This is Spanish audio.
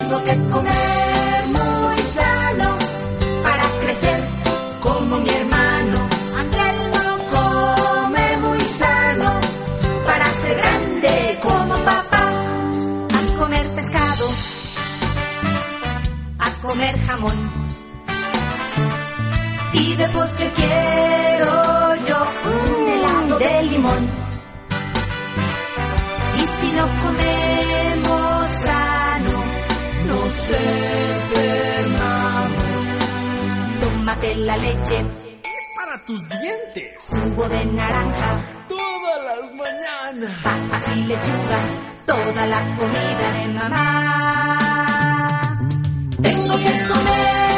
Tengo que comer muy sano para crecer como mi hermano. Ángel no come muy sano para ser grande como papá. A comer pescado, a comer jamón, y de postre quiero yo un helado de limón. Y si no comemos sano, nos enfermamos. Tómate la leche, es para tus dientes. jugo de naranja, Todas las mañanas. papas y lechugas, toda la comida de mamá. Tengo que comer